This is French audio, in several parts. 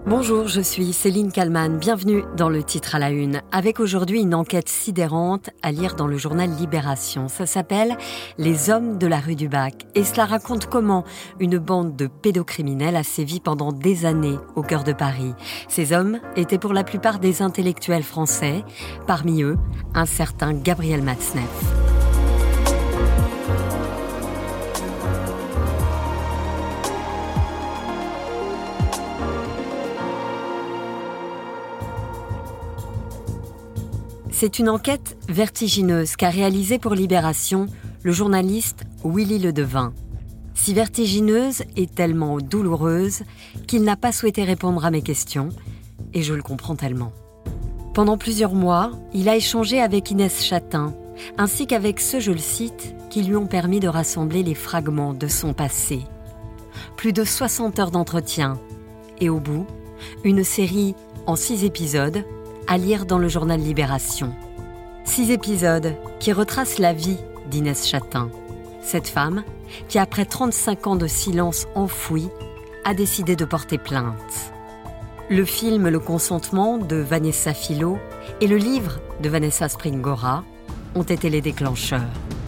Bonjour, je suis Céline Kallmann. Bienvenue dans Le Titre à la Une. Avec aujourd'hui une enquête sidérante à lire dans le journal Libération. Ça s'appelle « Les hommes de la rue du Bac ». Et cela raconte comment une bande de pédocriminels a sévi pendant des années au cœur de Paris. Ces hommes étaient pour la plupart des intellectuels français. Parmi eux, un certain Gabriel Matzneff. C'est une enquête vertigineuse qu'a réalisée pour Libération le journaliste Willy Ledevin. Si vertigineuse et tellement douloureuse qu'il n'a pas souhaité répondre à mes questions, et je le comprends tellement. Pendant plusieurs mois, il a échangé avec Inès Chatin, ainsi qu'avec ceux, je le cite, qui lui ont permis de rassembler les fragments de son passé. Plus de 60 heures d'entretien, et au bout, une série en 6 épisodes, à lire dans le journal Libération. 6 épisodes qui retracent la vie d'Inès Chatin. Cette femme qui, après 35 ans de silence enfoui, a décidé de porter plainte. Le film Le consentement de Vanessa Philo et le livre de Vanessa Springora ont été les déclencheurs.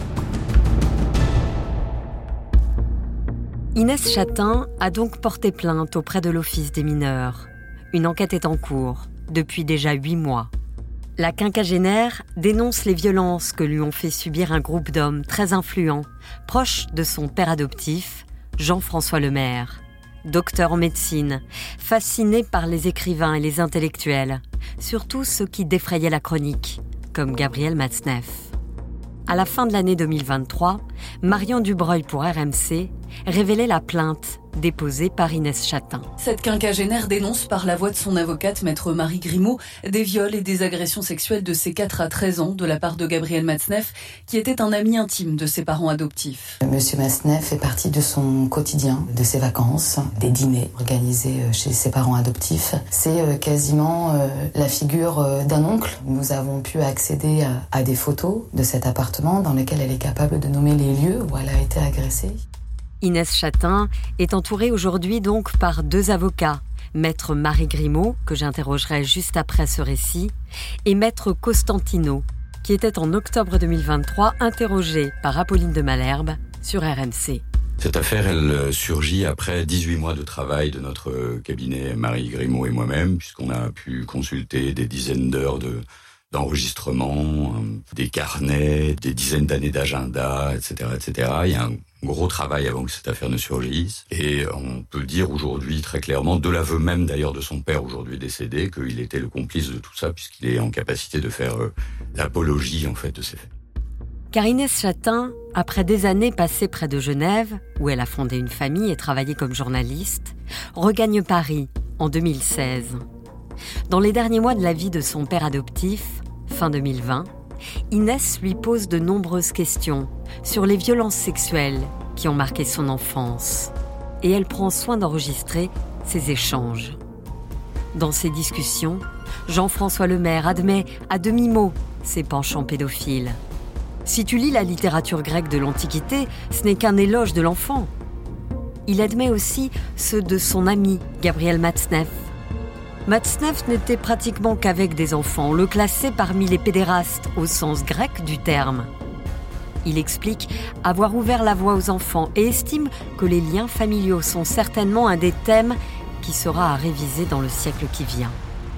Inès Chatin a donc porté plainte auprès de l'Office des mineurs. Une enquête est en cours depuis déjà 8 mois. La quinquagénaire dénonce les violences que lui ont fait subir un groupe d'hommes très influents, proches de son père adoptif, Jean-François Lemaire. Docteur en médecine, fasciné par les écrivains et les intellectuels, surtout ceux qui défrayaient la chronique, comme Gabriel Matzneff. À la fin de l'année 2023, Marion Dubreuil pour RMC révélait la plainte déposée par Inès Chatin. Cette quinquagénaire dénonce par la voix de son avocate, maître Marie Grimaud, des viols et des agressions sexuelles de ses 4 à 13 ans de la part de Gabriel Matzneff, qui était un ami intime de ses parents adoptifs. Monsieur Matzneff fait partie de son quotidien, de ses vacances, des dîners organisés chez ses parents adoptifs. C'est quasiment la figure d'un oncle. Nous avons pu accéder à des photos de cet appartement dans lequel elle est capable de nommer les lieux où elle a été agressée. Inès Chatin est entourée aujourd'hui donc par 2 avocats, maître Marie Grimaud, que j'interrogerai juste après ce récit, et maître Costantino, qui était en octobre 2023 interrogé par Apolline de Malherbe sur RMC. Cette affaire, elle surgit après 18 mois de travail de notre cabinet Marie Grimaud et moi-même, puisqu'on a pu consulter des dizaines d'heures d'enregistrements, des carnets, des dizaines d'années d'agenda, etc., etc. Il y a un gros travail avant que cette affaire ne surgisse. Et on peut dire aujourd'hui très clairement, de l'aveu même d'ailleurs de son père aujourd'hui décédé, qu'il était le complice de tout ça, puisqu'il est en capacité de faire l'apologie en fait de ces faits. Car Inès Chatin, après des années passées près de Genève, où elle a fondé une famille et travaillé comme journaliste, regagne Paris en 2016. Dans les derniers mois de la vie de son père adoptif, fin 2020, Inès lui pose de nombreuses questions sur les violences sexuelles qui ont marqué son enfance. Et elle prend soin d'enregistrer ces échanges. Dans ces discussions, Jean-François Lemaire admet à demi-mot ses penchants pédophiles. Si tu lis la littérature grecque de l'Antiquité, ce n'est qu'un éloge de l'enfant. Il admet aussi ceux de son ami Gabriel Matzneff. Matzneff n'était pratiquement qu'avec des enfants. On le classait parmi les pédérastes au sens grec du terme. Il explique avoir ouvert la voie aux enfants et estime que les liens familiaux sont certainement un des thèmes qui sera à réviser dans le siècle qui vient.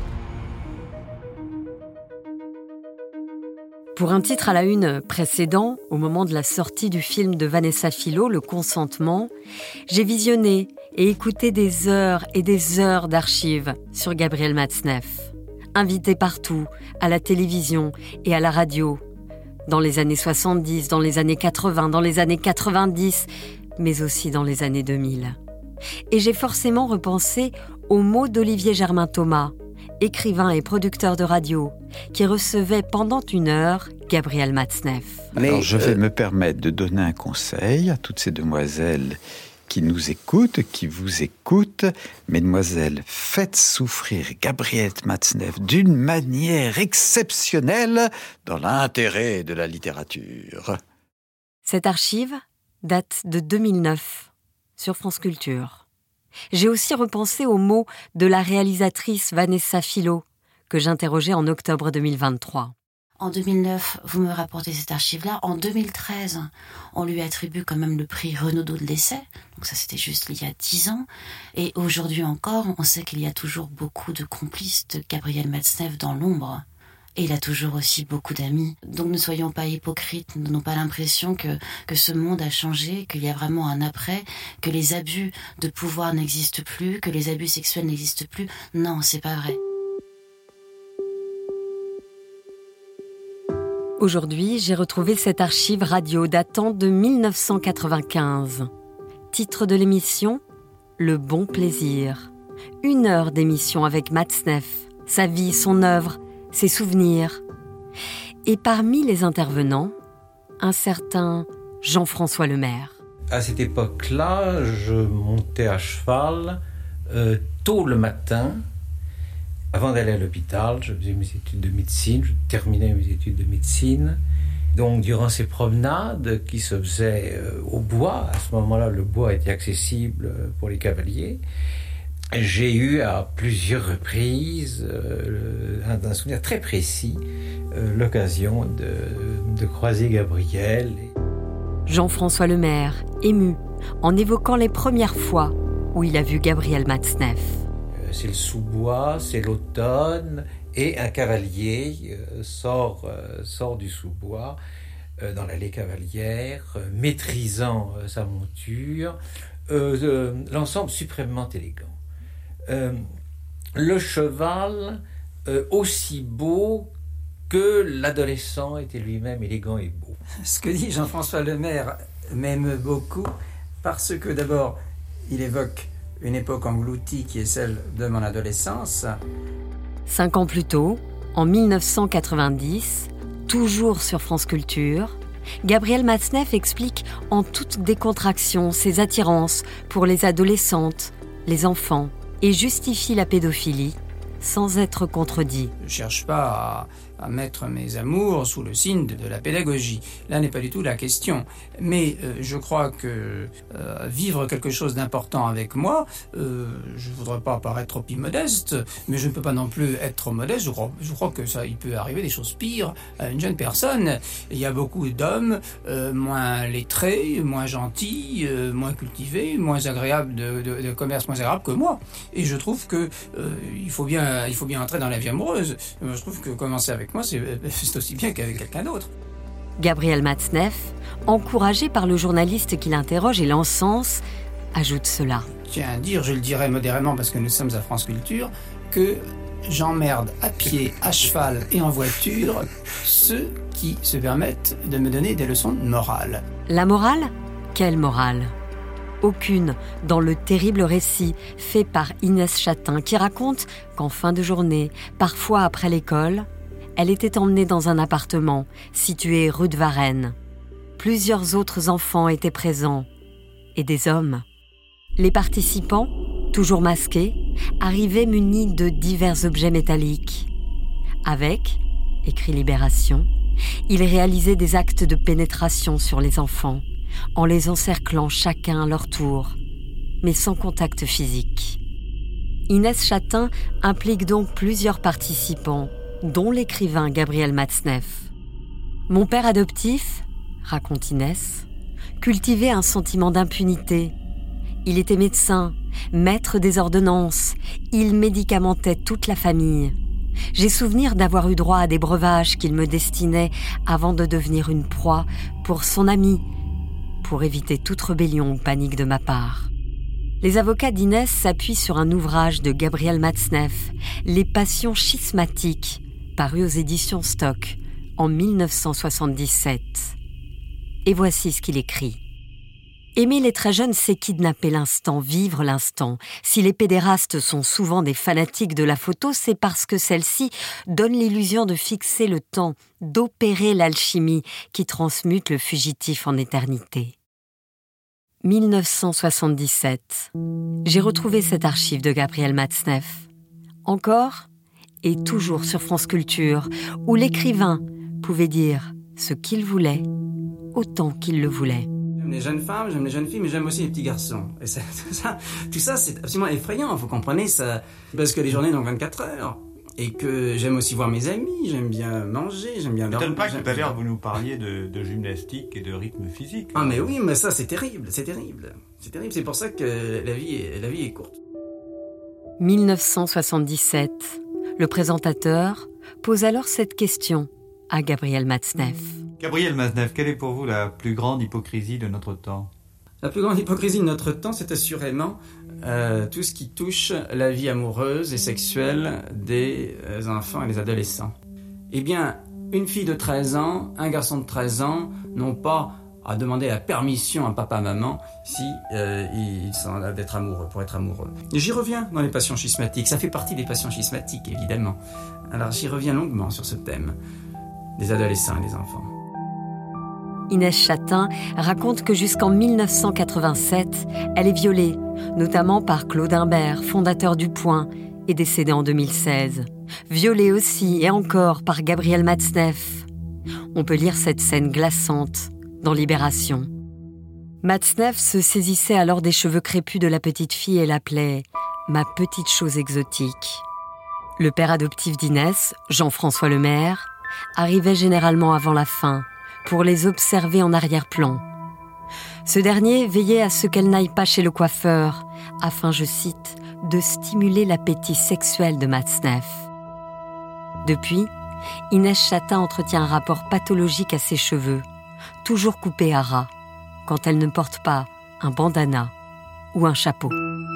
Pour un titre à la une précédent, au moment de la sortie du film de Vanessa Philo, Le consentement, j'ai visionné et écouté des heures et des heures d'archives sur Gabriel Matzneff. Invité partout, à la télévision et à la radio, dans les années 70, dans les années 80, dans les années 90, mais aussi dans les années 2000. Et j'ai forcément repensé aux mots d'Olivier Germain-Thomas, écrivain et producteur de radio, qui recevait pendant 1 heure Gabriel Matzneff. Alors je vais me permettre de donner un conseil à toutes ces demoiselles qui nous écoutent, qui vous écoutent. Mesdemoiselles, faites souffrir Gabriel Matzneff d'une manière exceptionnelle dans l'intérêt de la littérature. Cette archive date de 2009 sur France Culture. J'ai aussi repensé aux mots de la réalisatrice Vanessa Philo, que j'interrogeais en octobre 2023. En 2009, vous me rapportez cette archive-là. En 2013, on lui attribue quand même le prix Renaudot de l'essai. Donc ça, c'était juste il y a 10 ans. Et aujourd'hui encore, on sait qu'il y a toujours beaucoup de complices de Gabriel Matzneff dans l'ombre. Et il a toujours aussi beaucoup d'amis. Donc ne soyons pas hypocrites, ne donnons pas l'impression que ce monde a changé, qu'il y a vraiment un après, que les abus de pouvoir n'existent plus, que les abus sexuels n'existent plus. Non, c'est pas vrai. Aujourd'hui, j'ai retrouvé cette archive radio datant de 1995. Titre de l'émission, Le bon plaisir. 1 heure d'émission avec Matzneff, sa vie, son œuvre, ses souvenirs. Et parmi les intervenants, un certain Jean-François Lemaire. À cette époque-là, je montais à cheval tôt le matin. Avant d'aller à l'hôpital, je faisais mes études de médecine, je terminais mes études de médecine. Donc, durant ces promenades qui se faisaient au bois, à ce moment-là, le bois était accessible pour les cavaliers. J'ai eu à plusieurs reprises, un souvenir très précis, l'occasion de croiser Gabriel. Jean-François Lemaire, ému, en évoquant les premières fois où il a vu Gabriel Matzneff. C'est le sous-bois, c'est l'automne, et un cavalier sort du sous-bois dans l'allée cavalière, maîtrisant sa monture, l'ensemble suprêmement élégant. Le cheval aussi beau que l'adolescent était lui-même élégant et beau. Ce que dit Jean-François Lemaire m'aime beaucoup parce que d'abord, il évoque une époque engloutie qui est celle de mon adolescence. 5 ans plus tôt, en 1990, toujours sur France Culture, Gabriel Matzneff explique en toute décontraction ses attirances pour les adolescentes, les enfants, et justifie la pédophilie sans être contredit. Je ne cherche pas à mettre mes amours sous le signe de la pédagogie. Là n'est pas du tout la question. Mais je crois que vivre quelque chose d'important avec moi, je ne voudrais pas paraître trop immodeste, mais je ne peux pas non plus être trop modeste. Je crois que ça, il peut arriver des choses pires à une jeune personne. Il y a beaucoup d'hommes moins lettrés, moins gentils, moins cultivés, moins agréables de commerce, moins agréables que moi. Et je trouve que il faut bien entrer dans la vie amoureuse. Je trouve que commencer avec moi, c'est aussi bien qu'avec quelqu'un d'autre. Gabriel Matzneff, encouragé par le journaliste qui l'interroge et l'encense, ajoute cela. Je tiens à dire, je le dirai modérément parce que nous sommes à France Culture, que j'emmerde à pied, à cheval et en voiture ceux qui se permettent de me donner des leçons de morale. La morale ? Quelle morale ? Aucune dans le terrible récit fait par Inès Chatin qui raconte qu'en fin de journée, parfois après l'école, elle était emmenée dans un appartement situé rue de Varennes. Plusieurs autres enfants étaient présents et des hommes. Les participants, toujours masqués, arrivaient munis de divers objets métalliques. Avec, écrit Libération, ils réalisaient des actes de pénétration sur les enfants, en les encerclant chacun à leur tour, mais sans contact physique. Inès Chatin implique donc plusieurs participants, dont l'écrivain Gabriel Matzneff. Mon père adoptif, raconte Inès, cultivait un sentiment d'impunité. Il était médecin, maître des ordonnances, il médicamentait toute la famille. J'ai souvenir d'avoir eu droit à des breuvages qu'il me destinait avant de devenir une proie pour son ami, pour éviter toute rébellion ou panique de ma part. Les avocats d'Inès s'appuient sur un ouvrage de Gabriel Matzneff, Les passions schismatiques, paru aux éditions Stock en 1977. Et voici ce qu'il écrit. Aimer les très jeunes, c'est kidnapper l'instant, vivre l'instant. Si les pédérastes sont souvent des fanatiques de la photo, c'est parce que celle-ci donne l'illusion de fixer le temps, d'opérer l'alchimie qui transmute le fugitif en éternité. 1977. J'ai retrouvé cette archive de Gabriel Matzneff. Encore et toujours sur France Culture, où l'écrivain pouvait dire ce qu'il voulait, autant qu'il le voulait. J'aime les jeunes femmes, j'aime les jeunes filles, mais j'aime aussi les petits garçons. Et tout ça, c'est absolument effrayant, vous comprenez ça. Parce que les journées n'ont 24 heures. Et que j'aime aussi voir mes amis, j'aime bien manger, j'aime bien... Ça ne m'étonne pas que tout à l'heure vous nous parliez de gymnastique et de rythme physique. Ah mais oui, mais ça c'est terrible, c'est terrible. C'est terrible, c'est pour ça que la vie est courte. 1977, le présentateur pose alors cette question à Gabriel Matzneff. Gabriel Matzneff, quelle est pour vous la plus grande hypocrisie de notre temps ? La plus grande hypocrisie de notre temps, c'est assurément tout ce qui touche la vie amoureuse et sexuelle des enfants et des adolescents. Eh bien, une fille de 13 ans, un garçon de 13 ans n'ont pas à demander la permission à papa-maman si ils sont d'être amoureux, pour être amoureux. Et j'y reviens dans les passions schismatiques, ça fait partie des passions schismatiques, évidemment. Alors j'y reviens longuement sur ce thème des adolescents et des enfants. Inès Chatin raconte que jusqu'en 1987, elle est violée, notamment par Claude Imbert, fondateur du Point, et décédé en 2016. Violée aussi et encore par Gabriel Matzneff. On peut lire cette scène glaçante dans Libération. Matzneff se saisissait alors des cheveux crépus de la petite fille et l'appelait « ma petite chose exotique ». Le père adoptif d'Inès, Jean-François Lemaire, arrivait généralement avant la fin, pour les observer en arrière-plan. Ce dernier veillait à ce qu'elle n'aille pas chez le coiffeur, afin, je cite, de stimuler l'appétit sexuel de Matzneff. Depuis, Inès Chatin entretient un rapport pathologique à ses cheveux, toujours coupés à ras, quand elle ne porte pas un bandana ou un chapeau.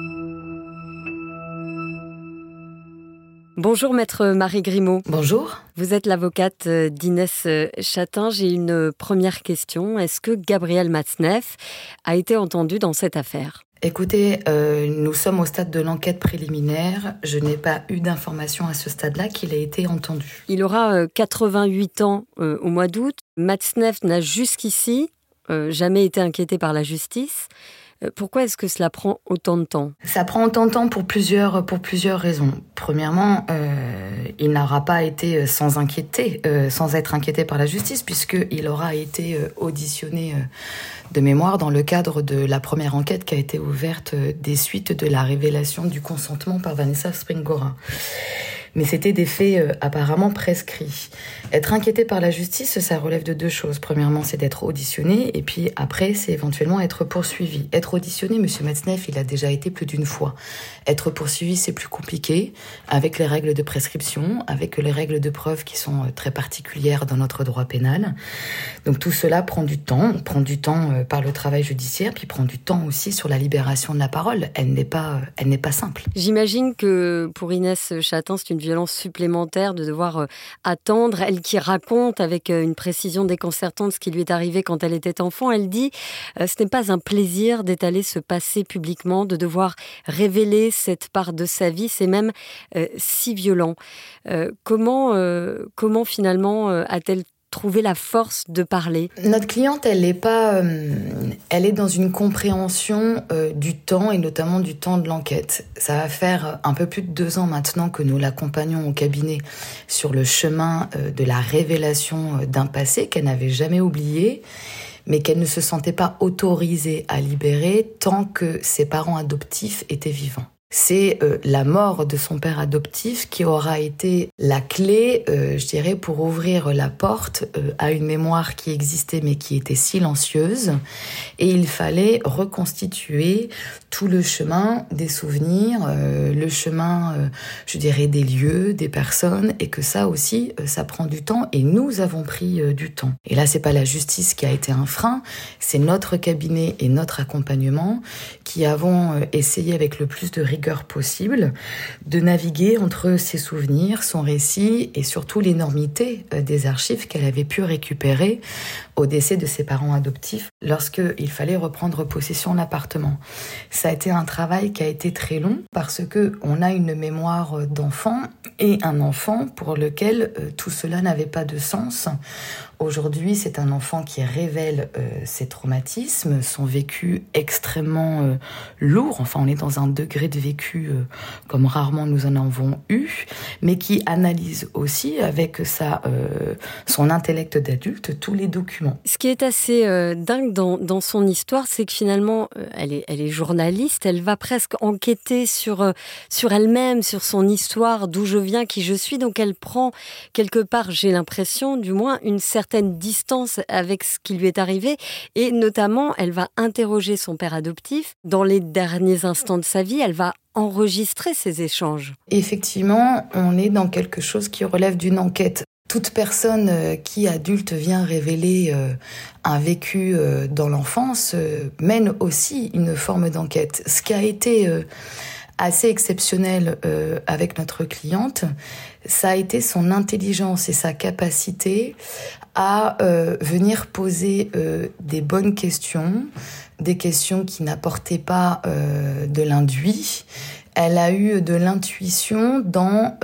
Bonjour maître Marie Grimaud. Bonjour. Vous êtes l'avocate d'Inès Chatin. J'ai une première question. Est-ce que Gabriel Matzneff a été entendu dans cette affaire ? Écoutez, nous sommes au stade de l'enquête préliminaire. Je n'ai pas eu d'information à ce stade-là qu'il a été entendu. Il aura 88 ans au mois d'août. Matzneff n'a jusqu'ici jamais été inquiété par la justice. Pourquoi est-ce que cela prend autant de temps ? Ça prend autant de temps pour plusieurs raisons. Premièrement, il n'aura pas été sans être inquiété par la justice, puisqu'il aura été auditionné de mémoire dans le cadre de la première enquête qui a été ouverte des suites de la révélation du consentement par Vanessa Springora. Mais c'était des faits apparemment prescrits. Être inquiété par la justice, ça relève de deux choses. Premièrement, c'est d'être auditionné, et puis après, c'est éventuellement être poursuivi. Être auditionné, M. Matzneff, il a déjà été plus d'une fois. Être poursuivi, c'est plus compliqué, avec les règles de prescription, avec les règles de preuve qui sont très particulières dans notre droit pénal. Donc tout cela prend du temps. On prend du temps par le travail judiciaire, puis prend du temps aussi sur la libération de la parole. Elle n'est pas simple. J'imagine que pour Inès Chatin, c'est une violence supplémentaire de devoir attendre. Elle qui raconte avec une précision déconcertante ce qui lui est arrivé quand elle était enfant, elle dit ce n'est pas un plaisir d'étaler ce passé publiquement, de devoir révéler cette part de sa vie, c'est même si violent. Comment finalement a-t-elle trouvé la force de parler ? Notre cliente, elle est dans une compréhension du temps et notamment du temps de l'enquête. Ça va faire un peu plus de 2 ans maintenant que nous l'accompagnons au cabinet sur le chemin de la révélation d'un passé qu'elle n'avait jamais oublié, mais qu'elle ne se sentait pas autorisée à libérer tant que ses parents adoptifs étaient vivants. C'est la mort de son père adoptif qui aura été la clé, je dirais, pour ouvrir la porte à une mémoire qui existait mais qui était silencieuse. Et il fallait reconstituer tout le chemin des souvenirs, le chemin, je dirais, des lieux, des personnes, et que ça aussi, ça prend du temps, et nous avons pris du temps. Et là, c'est pas la justice qui a été un frein, c'est notre cabinet et notre accompagnement qui avons essayé avec le plus de rigueur possible de naviguer entre ses souvenirs, son récit et surtout l'énormité des archives qu'elle avait pu récupérer au décès de ses parents adoptifs lorsqu'il fallait reprendre possession de l'appartement. Ça a été un travail qui a été très long parce que on a une mémoire d'enfant et un enfant pour lequel tout cela n'avait pas de sens Aujourd'hui, c'est un enfant qui révèle ses traumatismes, son vécu extrêmement lourd. Enfin, on est dans un degré de vécu comme rarement nous en avons eu, mais qui analyse aussi avec son intellect d'adulte tous les documents. Ce qui est assez dingue dans son histoire, c'est que finalement, elle est journaliste, elle va presque enquêter sur elle-même, sur son histoire, d'où je viens, qui je suis. Donc elle prend quelque part, j'ai l'impression, du moins, une certaine distance avec ce qui lui est arrivé. Et notamment, elle va interroger son père adoptif. Dans les derniers instants de sa vie, elle va enregistrer ces échanges. Effectivement, on est dans quelque chose qui relève d'une enquête. Toute personne qui, adulte, vient révéler un vécu dans l'enfance mène aussi une forme d'enquête. Ce qui a été assez exceptionnel avec notre cliente, ça a été son intelligence et sa capacité à venir poser des bonnes questions, des questions qui n'apportaient pas de l'induit. Elle a eu de l'intuition dans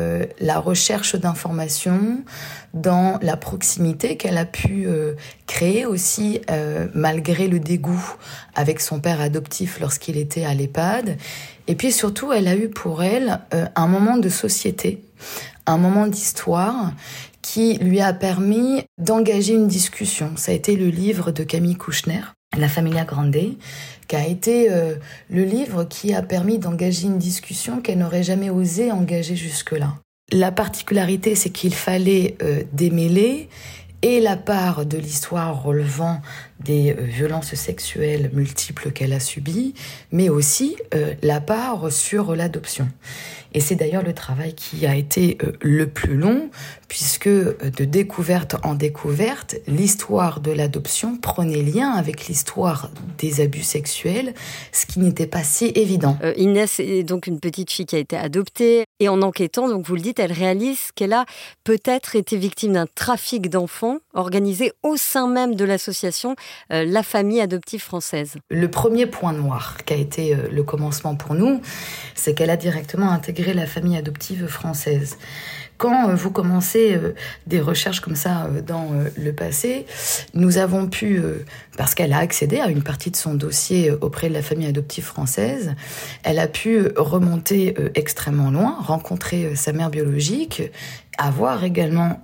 la recherche d'informations, dans la proximité qu'elle a pu créer aussi malgré le dégoût avec son père adoptif lorsqu'il était à l'EHPAD. Et puis surtout, elle a eu pour elle un moment de société, un moment d'histoire qui lui a permis d'engager une discussion. Ça a été le livre de Camille Kouchner, La Familia Grande, qui a été le livre qui a permis d'engager une discussion qu'elle n'aurait jamais osé engager jusque-là. La particularité, c'est qu'il fallait démêler et la part de l'histoire relevant des violences sexuelles multiples qu'elle a subies, mais aussi la part sur l'adoption. Et c'est d'ailleurs le travail qui a été le plus long, puisque de découverte en découverte, l'histoire de l'adoption prenait lien avec l'histoire des abus sexuels, ce qui n'était pas si évident. Inès est donc une petite fille qui a été adoptée, et en enquêtant, donc vous le dites, elle réalise qu'elle a peut-être été victime d'un trafic d'enfants organisé au sein même de l'association La Famille Adoptive Française. Le premier point noir qui a été le commencement pour nous, c'est qu'elle a directement intégré la Famille Adoptive Française. Quand vous commencez des recherches comme ça dans le passé, nous avons pu, parce qu'elle a accédé à une partie de son dossier auprès de la Famille Adoptive Française, elle a pu remonter extrêmement loin, rencontrer sa mère biologique, avoir également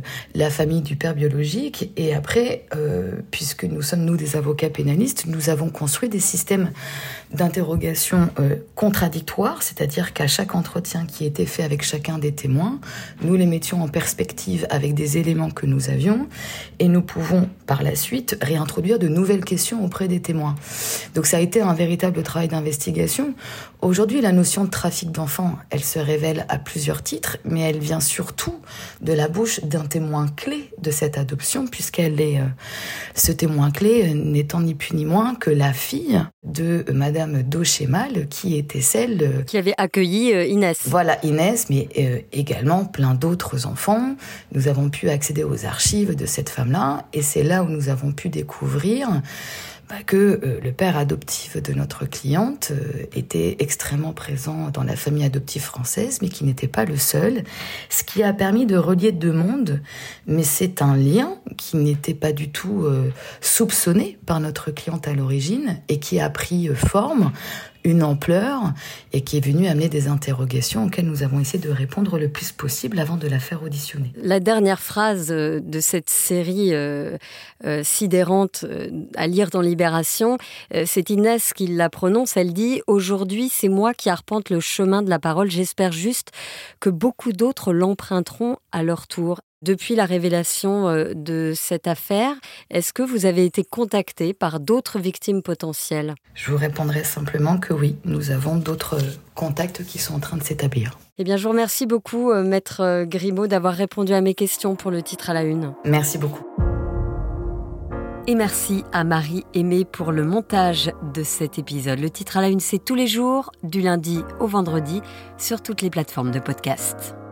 la famille du père biologique, et après, puisque nous sommes, nous, des avocats pénalistes, nous avons construit des systèmes d'interrogation contradictoires, c'est-à-dire qu'à chaque entretien qui était fait avec chacun des témoins, nous les mettions en perspective avec des éléments que nous avions, et nous pouvons par la suite réintroduire de nouvelles questions auprès des témoins. Donc ça a été un véritable travail d'investigation. Aujourd'hui, la notion de trafic d'enfants, elle se révèle à plusieurs titres, mais elle vient surtout de la bouche d'un témoin clé de cette adoption, puisqu'elle est ce témoin clé n'étant ni plus ni moins que la fille de Madame Dauchemal, qui était celle qui avait accueilli Inès. Voilà, Inès, mais également plein d'autres enfants. Nous avons pu accéder aux archives de cette femme-là, et c'est là où nous avons pu découvrir que le père adoptif de notre cliente était extrêmement présent dans la famille adoptive française, mais qui n'était pas le seul, ce qui a permis de relier deux mondes, mais c'est un lien qui n'était pas du tout soupçonné par notre cliente à l'origine, et qui a pris forme, une ampleur, et qui est venu amener des interrogations auxquelles nous avons essayé de répondre le plus possible avant de la faire auditionner. La dernière phrase de cette série sidérante à lire dans Libération, c'est Inès qui la prononce. Elle dit « Aujourd'hui, c'est moi qui arpente le chemin de la parole. J'espère juste que beaucoup d'autres l'emprunteront à leur tour. » Depuis la révélation de cette affaire, est-ce que vous avez été contacté par d'autres victimes potentielles ? Je vous répondrai simplement que oui, nous avons d'autres contacts qui sont en train de s'établir. Eh bien, je vous remercie beaucoup, Maître Grimaud, d'avoir répondu à mes questions pour le titre à la une. Merci beaucoup. Et merci à Marie Aimée pour le montage de cet épisode. Le titre à la une, c'est tous les jours, du lundi au vendredi, sur toutes les plateformes de podcast.